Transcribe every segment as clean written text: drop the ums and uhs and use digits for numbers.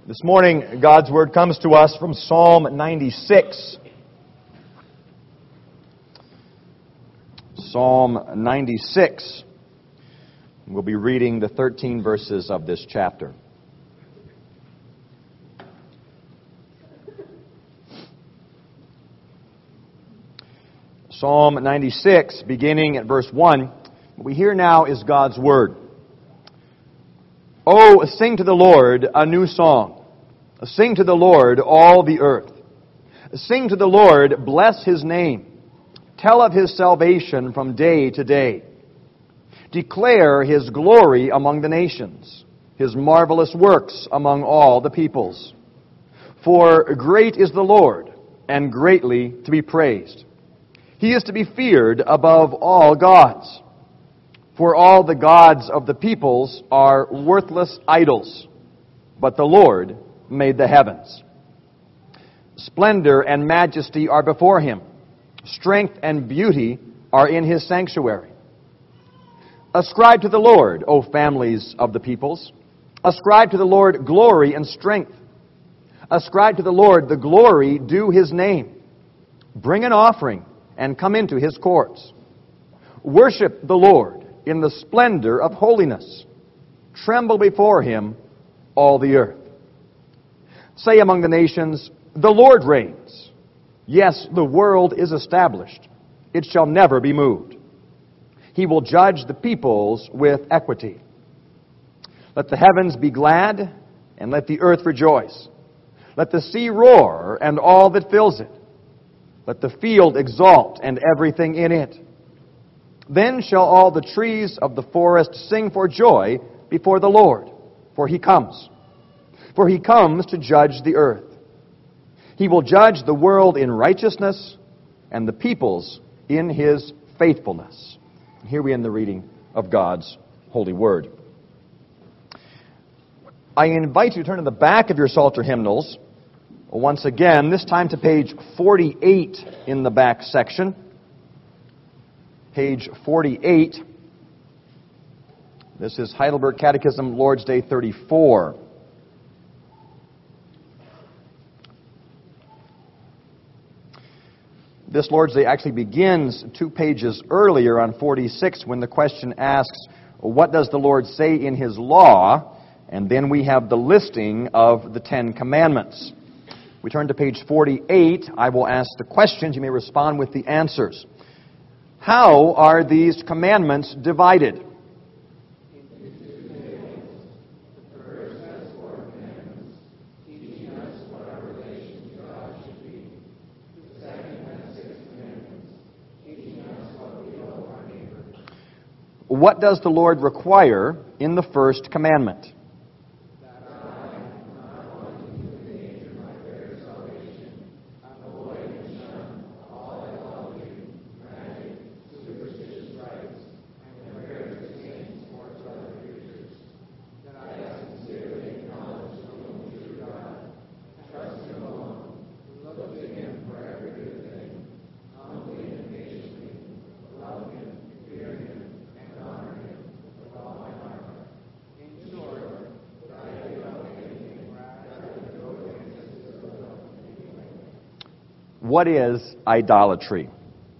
This morning, God's Word comes to us from Psalm 96. Psalm 96. We'll be reading the 13 verses of this chapter. Psalm 96, beginning at verse 1. What we hear now is God's Word. Oh, sing to the Lord a new song. Sing to the Lord, all the earth. Sing to the Lord, bless His name. Tell of His salvation from day to day. Declare His glory among the nations, His marvelous works among all the peoples. For great is the Lord, and greatly to be praised. He is to be feared above all gods. For all the gods of the peoples are worthless idols, but the Lord made the heavens. Splendor and majesty are before Him. Strength and beauty are in His sanctuary. Ascribe to the Lord, O families of the peoples. Ascribe to the Lord glory and strength. Ascribe to the Lord the glory due His name. Bring an offering and come into His courts. Worship the Lord in the splendor of holiness. Tremble before Him, all the earth. Say among the nations, the Lord reigns. Yes, the world is established. It shall never be moved. He will judge the peoples with equity. Let the heavens be glad, and let the earth rejoice. Let the sea roar, and all that fills it. Let the field exult, and everything in it. Then shall all the trees of the forest sing for joy before the Lord, for He comes. For He comes to judge the earth. He will judge the world in righteousness and the peoples in His faithfulness. Here we end the reading of God's holy word. I invite you to turn to the back of your Psalter hymnals once again, this time to page 48 in the back section. Page 48. This is Heidelberg Catechism, Lord's Day 34. This Lord's Day actually begins 2 pages earlier on 46 when the question asks, what does the Lord say in His law? And then we have the listing of the 10 commandments. We turn to page 48. I will ask the questions. You may respond with the answers. How are these commandments divided? What does the Lord require in the first commandment? What is idolatry?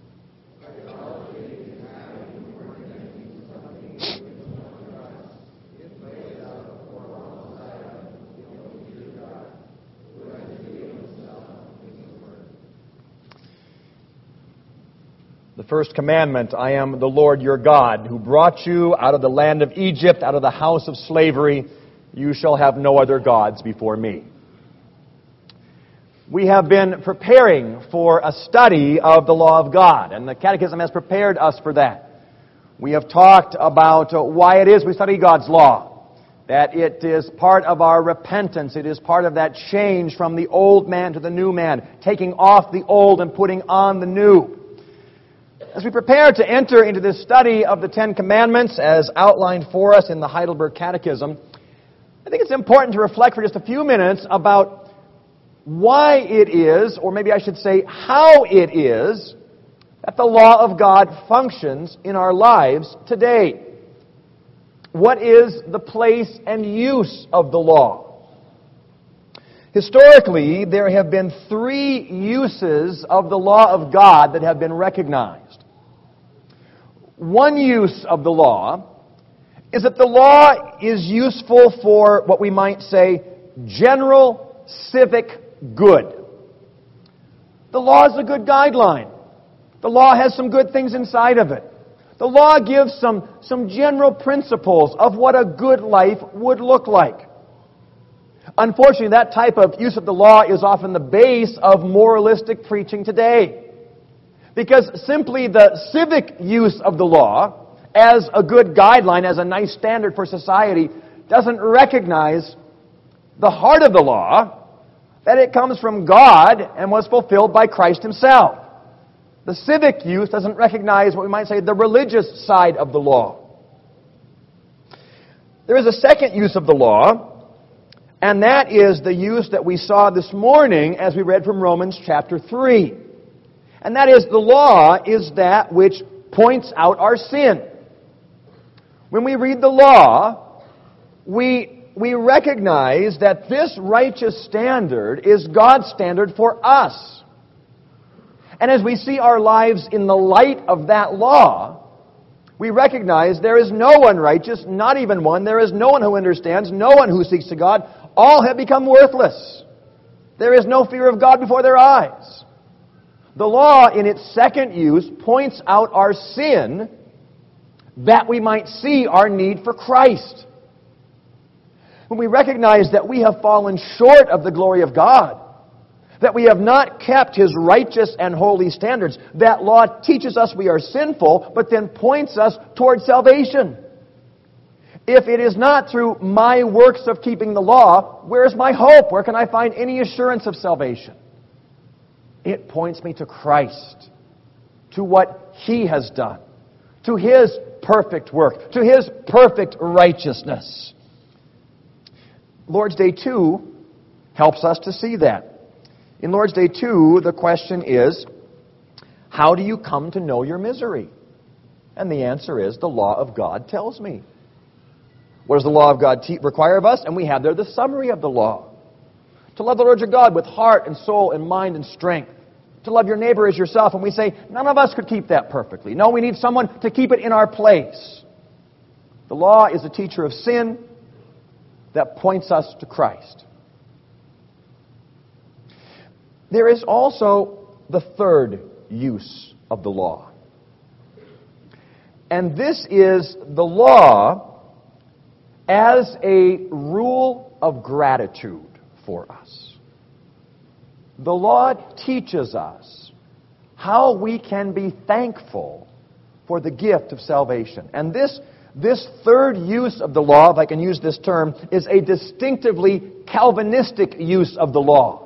The first commandment, I am the Lord your God, who brought you out of the land of Egypt, out of the house of slavery. You shall have no other gods before me. We have been preparing for a study of the law of God, and the Catechism has prepared us for that. We have talked about why it is we study God's law, that it is part of our repentance. It is part of that change from the old man to the new man, taking off the old and putting on the new. As we prepare to enter into this study of the 10 Commandments as outlined for us in the Heidelberg Catechism, I think it's important to reflect for just a few minutes about why it is, or maybe I should say how it is, that the law of God functions in our lives today. What is the place and use of the law? Historically, there have been three uses of the law of God that have been recognized. One use of the law is that the law is useful for what we might say general civic good. The law is a good guideline. The law has some good things inside of it. The law gives some general principles of what a good life would look like. Unfortunately, that type of use of the law is often the base of moralistic preaching today. Because simply the civic use of the law as a good guideline, as a nice standard for society, doesn't recognize the heart of the law, that it comes from God and was fulfilled by Christ Himself. The civic use doesn't recognize what we might say the religious side of the law. There is a second use of the law, and that is the use that we saw this morning as we read from Romans chapter 3. And that is, the law is that which points out our sin. When we read the law, we recognize that this righteous standard is God's standard for us. And as we see our lives in the light of that law, we recognize there is no one righteous, not even one. There is no one who understands, no one who seeks to God. All have become worthless. There is no fear of God before their eyes. The law, in its second use, points out our sin that we might see our need for Christ. When we recognize that we have fallen short of the glory of God, that we have not kept His righteous and holy standards, that law teaches us we are sinful, but then points us toward salvation. If it is not through my works of keeping the law, where is my hope? Where can I find any assurance of salvation? It points me to Christ, to what He has done, to His perfect work, to His perfect righteousness. Lord's Day 2 helps us to see that. In Lord's Day 2, the question is, how do you come to know your misery? And the answer is, the law of God tells me. What does the law of God require of us? And we have there the summary of the law. To love the Lord your God with heart and soul and mind and strength. To love your neighbor as yourself. And we say, none of us could keep that perfectly. No, we need someone to keep it in our place. The law is a teacher of sin that points us to Christ. There is also the third use of the law. And this is the law as a rule of gratitude for us. The law teaches us how we can be thankful for the gift of salvation. And this third use of the law, if I can use this term, is a distinctively Calvinistic use of the law.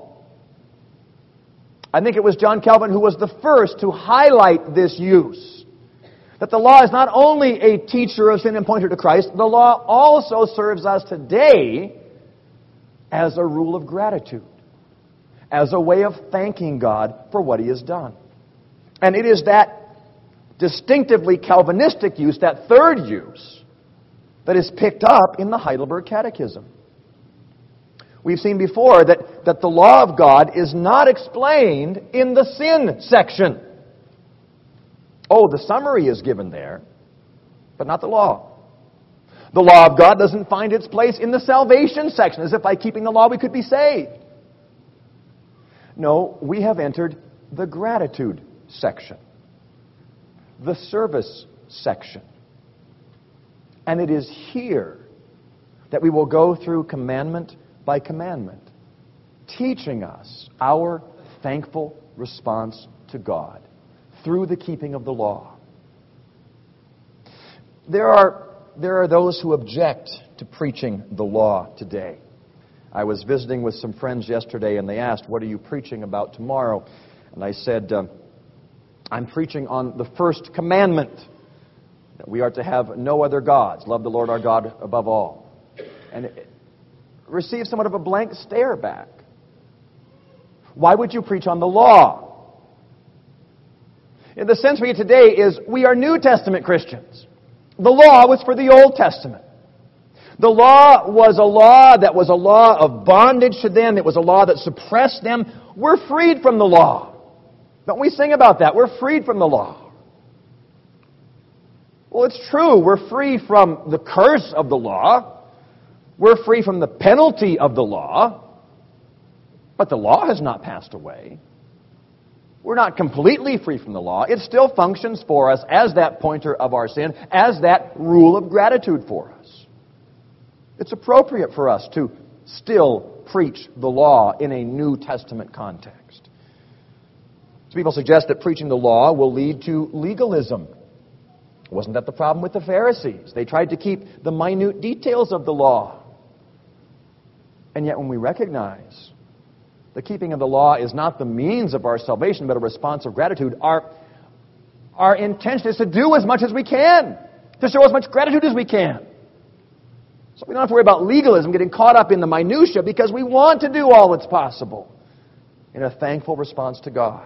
I think it was John Calvin who was the first to highlight this use. That the law is not only a teacher of sin and pointer to Christ, the law also serves us today as a rule of gratitude, as a way of thanking God for what He has done. And it is that distinctively Calvinistic use, that third use, that is picked up in the Heidelberg Catechism. We've seen before that the law of God is not explained in the sin section. Oh, the summary is given there, but not the law. The law of God doesn't find its place in the salvation section, as if by keeping the law we could be saved. No, we have entered the gratitude section, the service section. And it is here that we will go through commandment by commandment, teaching us our thankful response to God through the keeping of the law. There are those who object to preaching the law today. I was visiting with some friends yesterday, and they asked, "What are you preaching about tomorrow?" And I said, "I'm preaching on the first commandment, that we are to have no other gods, love the Lord our God above all." And it received somewhat of a blank stare back. Why would you preach on the law? In the sense we get today is we are New Testament Christians. The law was for the Old Testament. The law was a law that was a law of bondage to them. It was a law that suppressed them. We're freed from the law. Don't we sing about that? We're freed from the law. Well, it's true. We're free from the curse of the law. We're free from the penalty of the law. But the law has not passed away. We're not completely free from the law. It still functions for us as that pointer of our sin, as that rule of gratitude for us. It's appropriate for us to still preach the law in a New Testament context. Some people suggest that preaching the law will lead to legalism. Wasn't that the problem with the Pharisees? They tried to keep the minute details of the law. And yet when we recognize the keeping of the law is not the means of our salvation, but a response of gratitude, our intention is to do as much as we can, to show as much gratitude as we can. So we don't have to worry about legalism getting caught up in the minutia because we want to do all that's possible in a thankful response to God.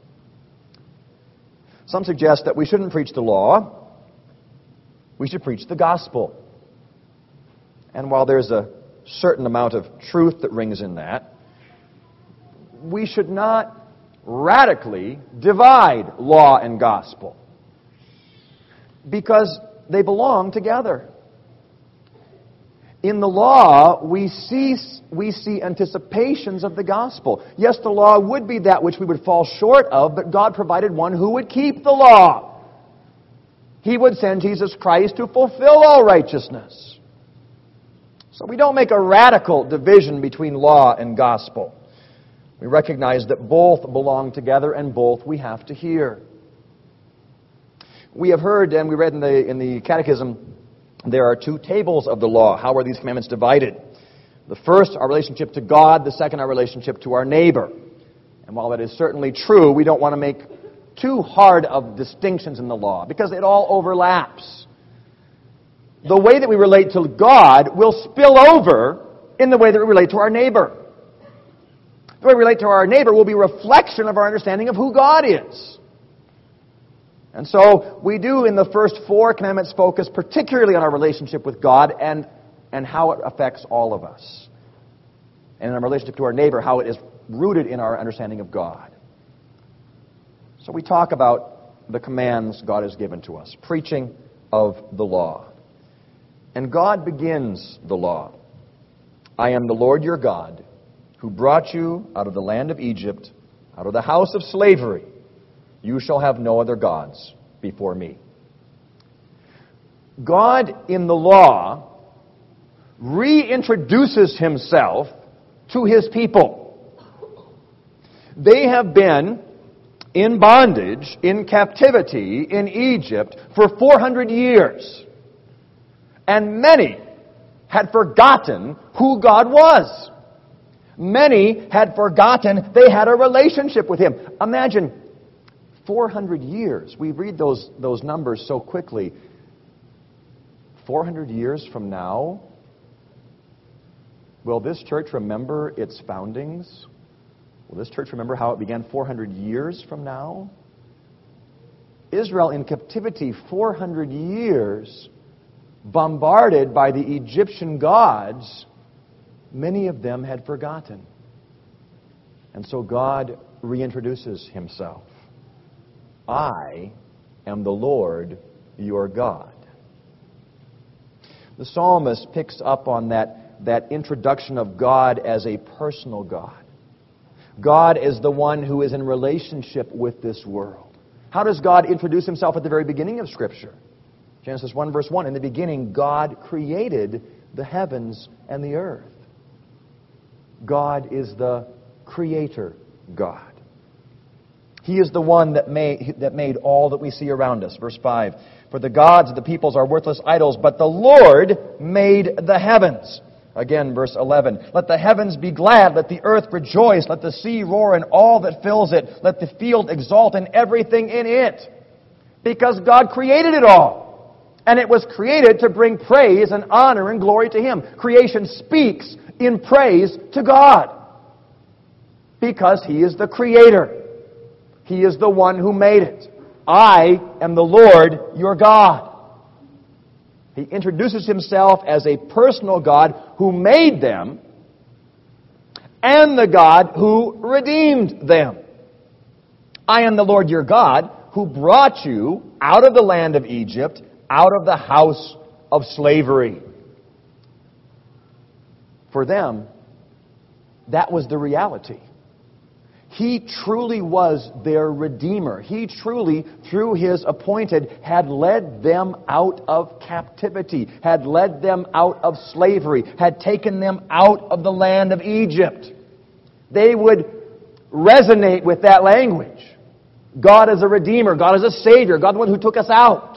Some suggest that we shouldn't preach the law, we should preach the gospel. And while there's a certain amount of truth that rings in that, we should not radically divide law and gospel because they belong together. In the law, we see anticipations of the gospel. Yes, the law would be that which we would fall short of, but God provided one who would keep the law. He would send Jesus Christ to fulfill all righteousness. So we don't make a radical division between law and gospel. We recognize that both belong together and both we have to hear. We have heard and we read in the Catechism, there are two tables of the law. How are these commandments divided? The first, our relationship to God. The second, our relationship to our neighbor. And while that is certainly true, we don't want to make too hard of distinctions in the law because it all overlaps. The way that we relate to God will spill over in the way that we relate to our neighbor. The way we relate to our neighbor will be a reflection of our understanding of who God is. And so we do in the first 4 commandments focus particularly on our relationship with God and how it affects all of us. And in our relationship to our neighbor, how it is rooted in our understanding of God. So we talk about the commands God has given to us, preaching of the law. And God begins the law. I am the Lord your God, who brought you out of the land of Egypt, out of the house of slavery. You shall have no other gods before me. God in the law reintroduces himself to his people. They have been in bondage, in captivity in Egypt for 400 years. And many had forgotten who God was. Many had forgotten they had a relationship with him. Imagine 400 years. We read those numbers so quickly. 400 years from now, will this church remember its foundings? Will this church remember how it began 400 years from now? Israel in captivity 400 years, bombarded by the Egyptian gods. Many of them had forgotten. And so God reintroduces himself. I am the Lord your God. The psalmist picks up on that introduction of God as a personal God. God is the one who is in relationship with this world. How does God introduce himself at the very beginning of Scripture? Genesis 1 verse 1, in the beginning God created the heavens and the earth. God is the creator God. He is the one that made all that we see around us. Verse 5, for the gods of the peoples are worthless idols, but the Lord made the heavens. Again, verse 11, let the heavens be glad, let the earth rejoice, let the sea roar and all that fills it, let the field exult and everything in it. Because God created it all. And it was created to bring praise and honor and glory to him. Creation speaks in praise to God. Because he is the creator. He is the one who made it. I am the Lord your God. He introduces himself as a personal God who made them and the God who redeemed them. I am the Lord your God who brought you out of the land of Egypt, out of the house of slavery. For them, that was the reality. He truly was their Redeemer. He truly, through His appointed, had led them out of captivity, had led them out of slavery, had taken them out of the land of Egypt. They would resonate with that language. God is a Redeemer. God is a Savior. God is the one who took us out.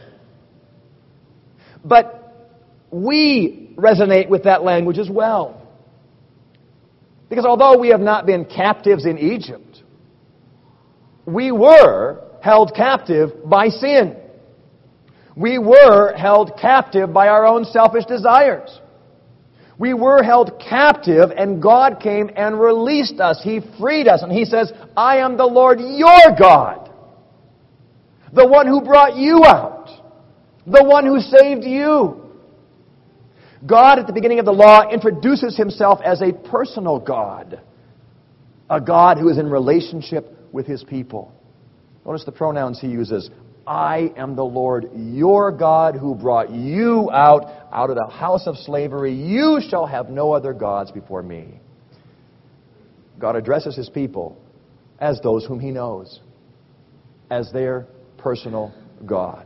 But we resonate with that language as well. Because although we have not been captives in Egypt, we were held captive by sin. We were held captive by our own selfish desires. We were held captive, and God came and released us. He freed us, and He says, I am the Lord your God, the one who brought you out, the one who saved you. God, at the beginning of the law, introduces Himself as a personal God, a God who is in relationship with His people. Notice the pronouns He uses. I am the Lord your God who brought you out of the house of slavery. You shall have no other gods before me. God addresses His people as those whom He knows, as their personal God.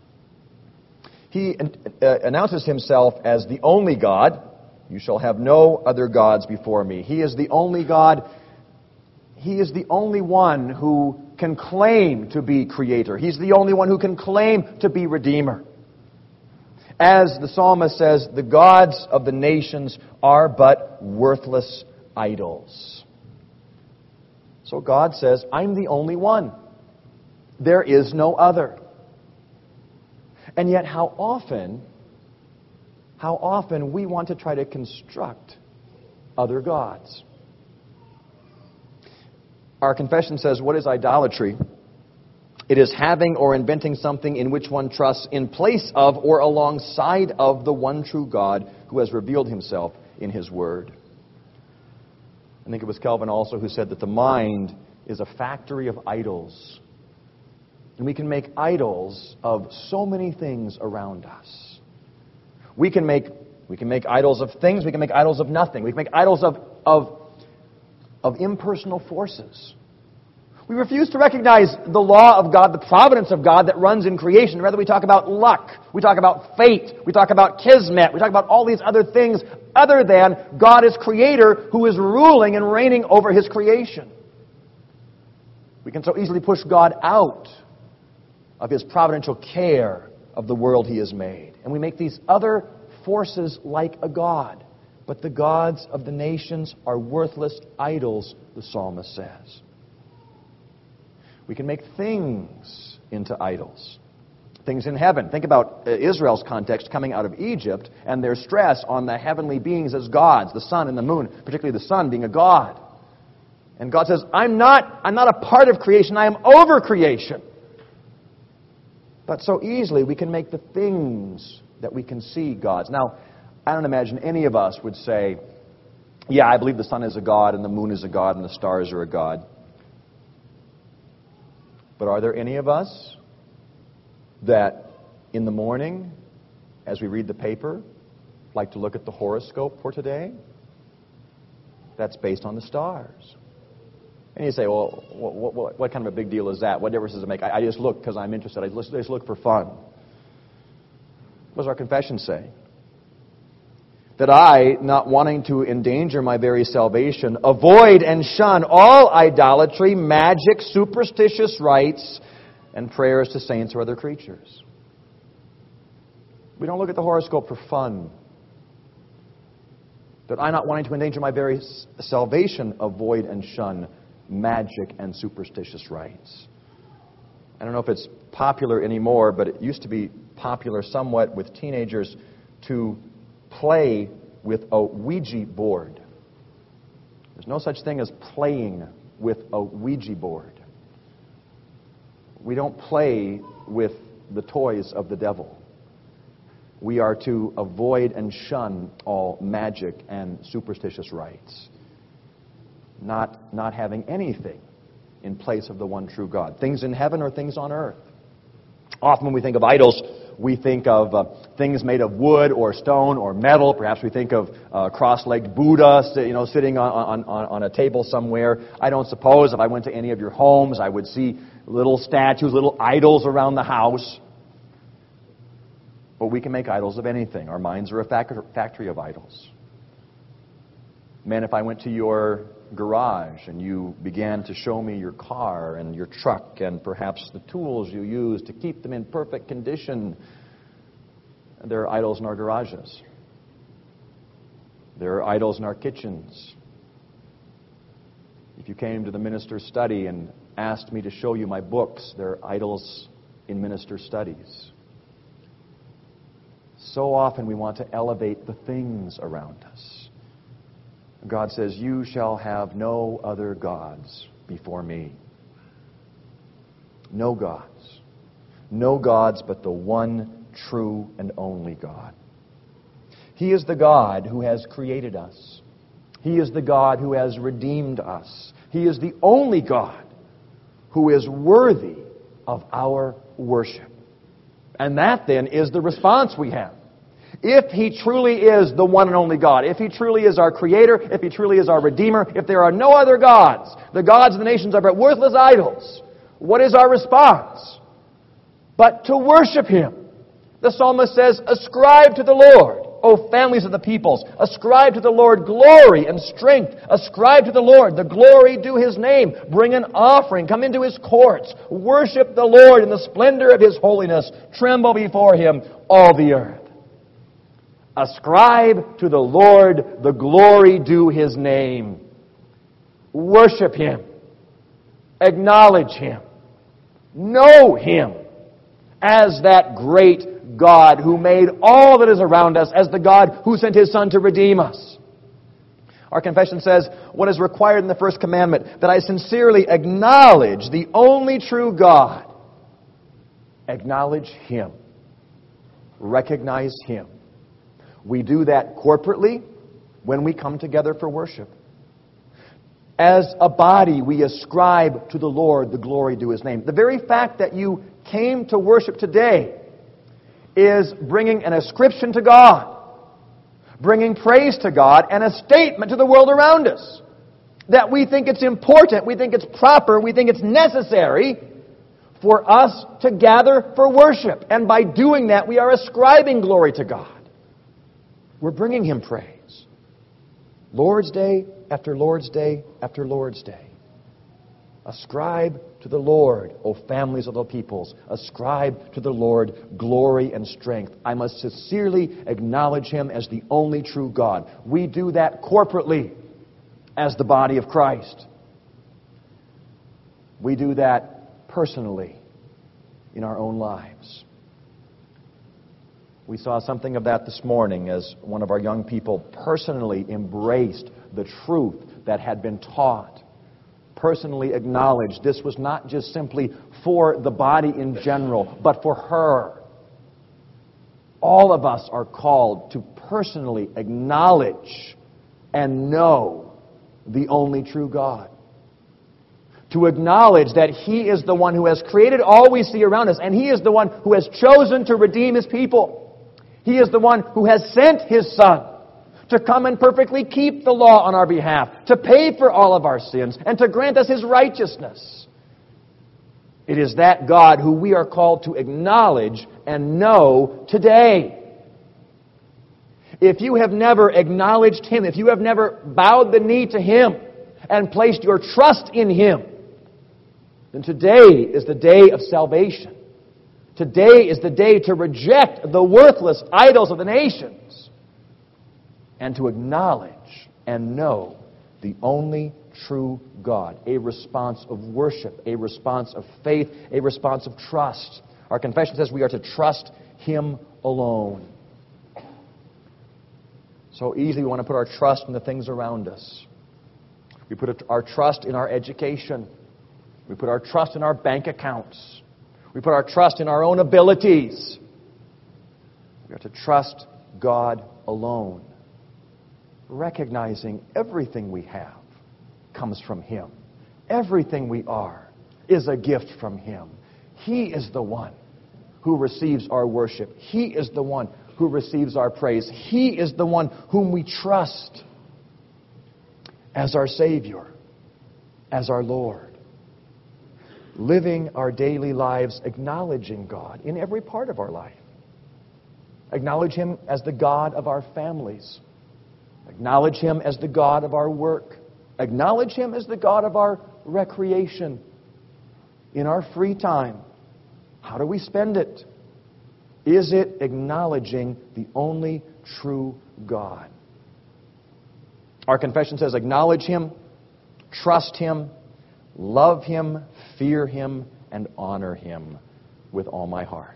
He announces Himself as the only God. You shall have no other gods before me. He is the only God. He is the only one who can claim to be Creator. He's the only one who can claim to be Redeemer. As the psalmist says, the gods of the nations are but worthless idols. So God says, I'm the only one. There is no other. And yet how often we want to try to construct other gods. Our confession says, what is idolatry? It is having or inventing something in which one trusts in place of or alongside of the one true God who has revealed Himself in His Word. I think it was Calvin also who said that the mind is a factory of idols. And we can make idols of so many things around us. We can make idols of things. We can make idols of nothing. We can make idols of impersonal forces. We refuse to recognize the law of God, the providence of God that runs in creation. Rather, we talk about luck. We talk about fate. We talk about kismet. We talk about all these other things other than God is Creator who is ruling and reigning over His creation. We can so easily push God out of His providential care of the world He has made. And we make these other forces like a God. But the gods of the nations are worthless idols, the psalmist says. We can make things into idols. Things in heaven. Think about Israel's context coming out of Egypt and their stress on the heavenly beings as gods, the sun and the moon, particularly the sun being a god. And God says, I'm not a part of creation, I am over creation. But so easily we can make the things that we can see gods. Now, I don't imagine any of us would say, yeah, I believe the sun is a god and the moon is a god and the stars are a god. But are there any of us that in the morning, as we read the paper, like to look at the horoscope for today? That's based on the stars. And you say, well, what kind of a big deal is that? What difference does it make? I just look because I'm interested. I just look for fun. What does our confession say? That I, not wanting to endanger my very salvation, avoid and shun all idolatry, magic, superstitious rites, and prayers to saints or other creatures. We don't look at the horoscope for fun. That I, not wanting to endanger my very salvation, avoid and shun magic and superstitious rites. I don't know if it's popular anymore, but it used to be popular somewhat with teenagers to play with a Ouija board. There's no such thing as playing with a Ouija board. We don't play with the toys of the devil. we are to avoid and shun all magic and superstitious rites, not having anything in place of the one true God, things in heaven or things on earth. Often when we think of idols, we think of things made of wood or stone or metal. Perhaps we think of cross-legged Buddha, sitting on a table somewhere. I don't suppose if I went to any of your homes, I would see little statues, little idols around the house. But we can make idols of anything. Our minds are a factory of idols. Man, if I went to your garage and you began to show me your car and your truck and perhaps the tools you use to keep them in perfect condition, there are idols in our garages. There are idols in our kitchens. If you came to the minister's study and asked me to show you my books, there are idols in minister's studies. So often we want to elevate the things around us. God says, "You shall have no other gods before me." No gods. No gods but the one true and only God. He is the God who has created us. He is the God who has redeemed us. He is the only God who is worthy of our worship. And that then is the response we have. If He truly is the one and only God, if He truly is our Creator, if He truly is our Redeemer, if there are no other gods, the gods of the nations are but worthless idols, what is our response? But to worship Him. The psalmist says, "Ascribe to the Lord, O families of the peoples. Ascribe to the Lord glory and strength. Ascribe to the Lord the glory due His name. Bring an offering. Come into His courts. Worship the Lord in the splendor of His holiness. Tremble before Him, all the earth." Ascribe to the Lord the glory due His name. Worship Him. Acknowledge Him. Know Him as that great God who made all that is around us, as the God who sent His Son to redeem us. Our confession says, what is required in the first commandment, that I sincerely acknowledge the only true God. Acknowledge Him. Recognize Him. We do that corporately when we come together for worship. As a body, we ascribe to the Lord the glory due His name. The very fact that you came to worship today is bringing an ascription to God, bringing praise to God, and a statement to the world around us. That we think it's important, we think it's proper, we think it's necessary for us to gather for worship. And by doing that, we are ascribing glory to God. We're bringing Him praise. Lord's Day after Lord's Day after Lord's Day. Ascribe to the Lord, O families of the peoples. Ascribe to the Lord glory and strength. I must sincerely acknowledge Him as the only true God. We do that corporately as the body of Christ. We do that personally in our own lives. We saw something of that this morning as one of our young people personally embraced the truth that had been taught. Personally acknowledged this was not just simply for the body in general, but for her. All of us are called to personally acknowledge and know the only true God. To acknowledge that He is the one who has created all we see around us, and He is the one who has chosen to redeem His people. He is the one who has sent His Son to come and perfectly keep the law on our behalf, to pay for all of our sins, and to grant us His righteousness. It is that God who we are called to acknowledge and know today. If you have never acknowledged Him, if you have never bowed the knee to Him and placed your trust in Him, then today is the day of salvation. Today is the day to reject the worthless idols of the nations and to acknowledge and know the only true God. A response of worship, a response of faith, a response of trust. Our confession says we are to trust Him alone. So easily we want to put our trust in the things around us. We put our trust in our education. We put our trust in our bank accounts. We put our trust in our own abilities. We are to trust God alone, recognizing everything we have comes from Him. Everything we are is a gift from Him. He is the one who receives our worship. He is the one who receives our praise. He is the one whom we trust as our Savior, as our Lord. Living our daily lives acknowledging God in every part of our life. Acknowledge Him as the God of our families. Acknowledge Him as the God of our work. Acknowledge Him as the God of our recreation. In our free time, how do we spend it? Is it acknowledging the only true God? Our confession says, acknowledge Him, trust Him, love Him, fear Him, and honor Him with all my heart.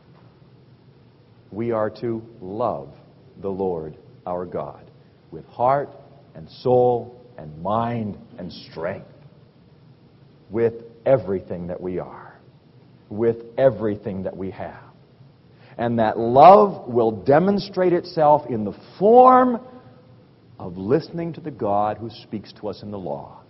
We are to love the Lord our God with heart and soul and mind and strength, with everything that we are, with everything that we have. And that love will demonstrate itself in the form of listening to the God who speaks to us in the law.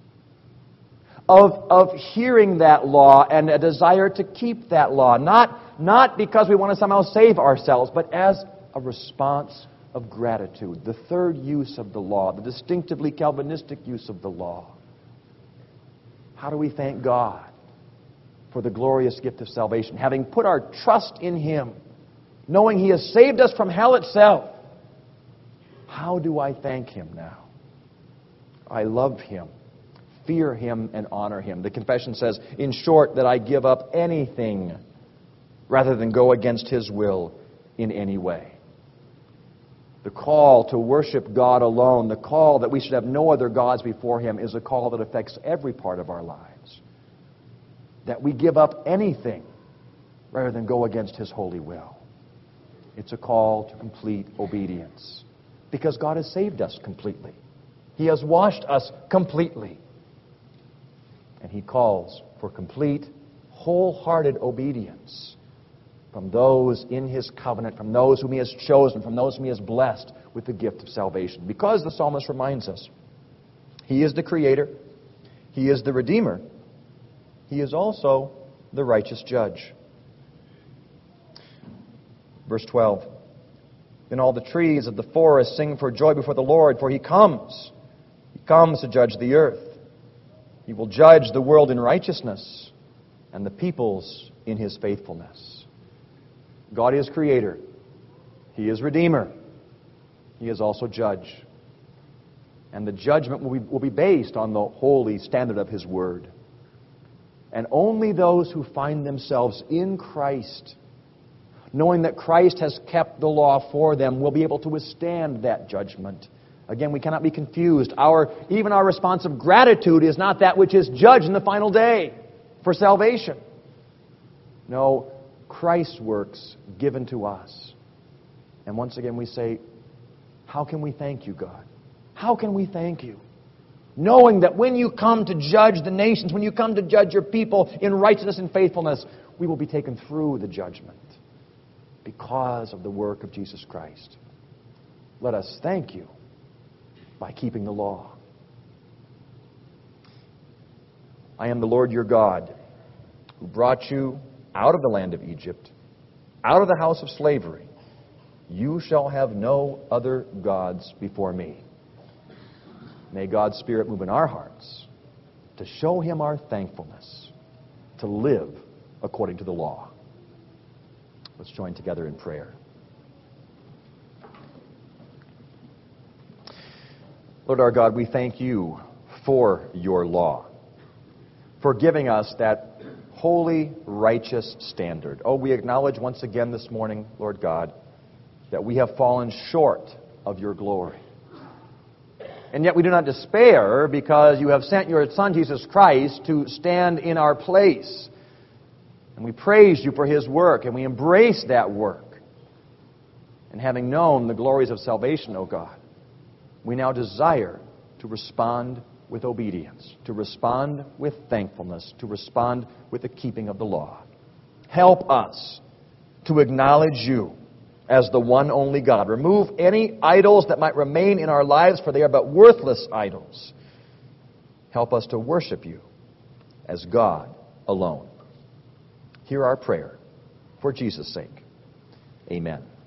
Of hearing that law and a desire to keep that law. Not because we want to somehow save ourselves, but as a response of gratitude. The third use of the law, the distinctively Calvinistic use of the law. How do we thank God for the glorious gift of salvation? Having put our trust in Him, knowing He has saved us from hell itself. How do I thank Him now? I love Him, fear Him, and honor Him. The confession says, in short, that I give up anything rather than go against His will in any way. The call to worship God alone, the call that we should have no other gods before Him, is a call that affects every part of our lives. That we give up anything rather than go against His holy will. It's a call to complete obedience. Because God has saved us completely. He has washed us completely. And He calls for complete, wholehearted obedience from those in His covenant, from those whom He has chosen, from those whom He has blessed with the gift of salvation. Because the psalmist reminds us, He is the Creator, He is the Redeemer, He is also the righteous Judge. Verse 12, then all the trees of the forest sing for joy before the Lord, for He comes. He comes to judge the earth. He will judge the world in righteousness and the peoples in His faithfulness. God is Creator. He is Redeemer. He is also Judge. And the judgment will be based on the holy standard of His Word. And only those who find themselves in Christ, knowing that Christ has kept the law for them, will be able to withstand that judgment. Again, we cannot be confused. Even our response of gratitude is not that which is judged in the final day for salvation. No, Christ's works given to us. And once again we say, how can we thank you, God? How can we thank you? Knowing that when you come to judge the nations, when you come to judge your people in righteousness and faithfulness, we will be taken through the judgment because of the work of Jesus Christ. Let us thank you by keeping the law. I am the Lord your God, who brought you out of the land of Egypt, out of the house of slavery. You shall have no other gods before me. May God's Spirit move in our hearts to show Him our thankfulness, to live according to the law. Let's join together in prayer. Lord our God, we thank you for your law, for giving us that holy, righteous standard. Oh, we acknowledge once again this morning, Lord God, that we have fallen short of your glory. And yet we do not despair, because you have sent your Son, Jesus Christ, to stand in our place. And we praise you for His work, and we embrace that work. And having known the glories of salvation, O God, we now desire to respond with obedience, to respond with thankfulness, to respond with the keeping of the law. Help us to acknowledge you as the one only God. Remove any idols that might remain in our lives, for they are but worthless idols. Help us to worship you as God alone. Hear our prayer for Jesus' sake. Amen.